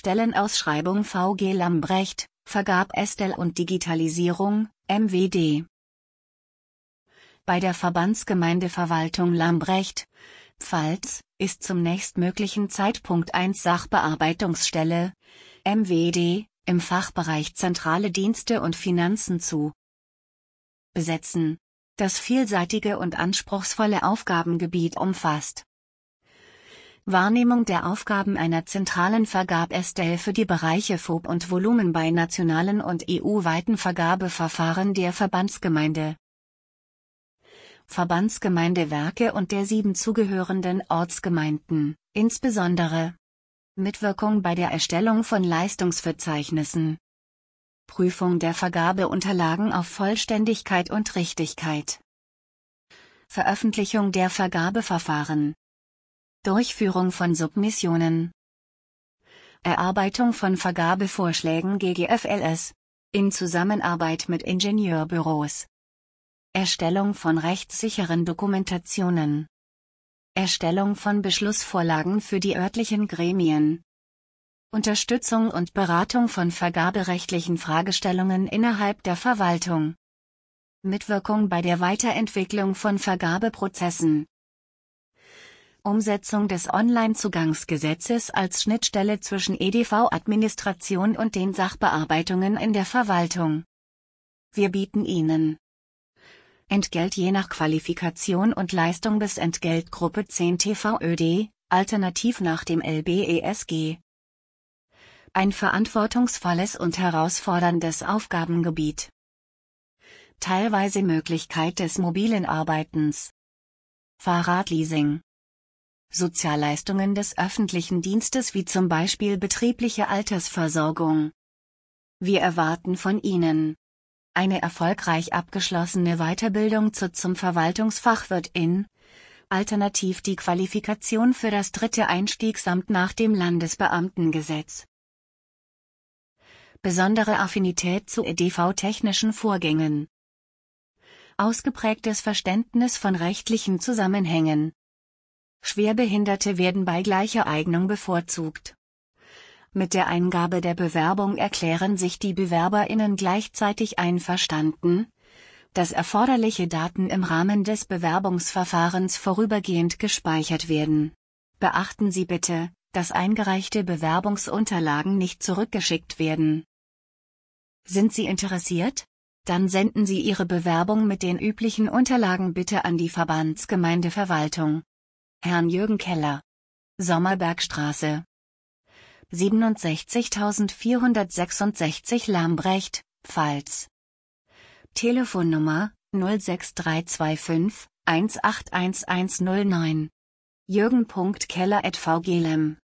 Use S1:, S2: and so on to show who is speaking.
S1: Stellenausschreibung VG Lambrecht, Vergab-Estell und Digitalisierung, MWD. Bei der Verbandsgemeindeverwaltung Lambrecht, Pfalz, ist zum nächstmöglichen Zeitpunkt 1 Sachbearbeitungsstelle, MWD, im Fachbereich Zentrale Dienste und Finanzen zu besetzen, das vielseitige und anspruchsvolle Aufgabengebiet umfasst. Wahrnehmung der Aufgaben einer zentralen Vergab-Estell für die Bereiche FoB und Volumen bei nationalen und EU-weiten Vergabeverfahren der Verbandsgemeinde. Verbandsgemeindewerke und der 7 zugehörenden Ortsgemeinden, insbesondere Mitwirkung bei der Erstellung von Leistungsverzeichnissen, Prüfung der Vergabeunterlagen auf Vollständigkeit und Richtigkeit, Veröffentlichung der Vergabeverfahren, Durchführung von Submissionen, Erarbeitung von Vergabevorschlägen GGFLS, in Zusammenarbeit mit Ingenieurbüros, Erstellung von rechtssicheren Dokumentationen, Erstellung von Beschlussvorlagen für die örtlichen Gremien, Unterstützung und Beratung von vergaberechtlichen Fragestellungen innerhalb der Verwaltung, Mitwirkung bei der Weiterentwicklung von Vergabeprozessen, Umsetzung des Onlinezugangsgesetzes als Schnittstelle zwischen EDV-Administration und den Sachbearbeitungen in der Verwaltung. Wir bieten Ihnen Entgelt je nach Qualifikation und Leistung bis Entgeltgruppe 10 TVÖD, alternativ nach dem LBESG. Ein verantwortungsvolles und herausforderndes Aufgabengebiet. Teilweise Möglichkeit des mobilen Arbeitens. Fahrradleasing. Sozialleistungen des öffentlichen Dienstes wie zum Beispiel betriebliche Altersversorgung. Wir erwarten von Ihnen eine erfolgreich abgeschlossene Weiterbildung zum Verwaltungsfachwirt in, alternativ die Qualifikation für das 3. Einstiegsamt nach dem Landesbeamtengesetz. Besondere Affinität zu EDV-technischen Vorgängen. Ausgeprägtes Verständnis von rechtlichen Zusammenhängen. Schwerbehinderte werden bei gleicher Eignung bevorzugt. Mit der Eingabe der Bewerbung erklären sich die BewerberInnen gleichzeitig einverstanden, dass erforderliche Daten im Rahmen des Bewerbungsverfahrens vorübergehend gespeichert werden. Beachten Sie bitte, dass eingereichte Bewerbungsunterlagen nicht zurückgeschickt werden. Sind Sie interessiert? Dann senden Sie Ihre Bewerbung mit den üblichen Unterlagen bitte an die Verbandsgemeindeverwaltung. Herrn Jürgen Keller. Sommerbergstraße 67466 Lambrecht, Pfalz. Telefonnummer 06325 181109. jürgen.keller@vglem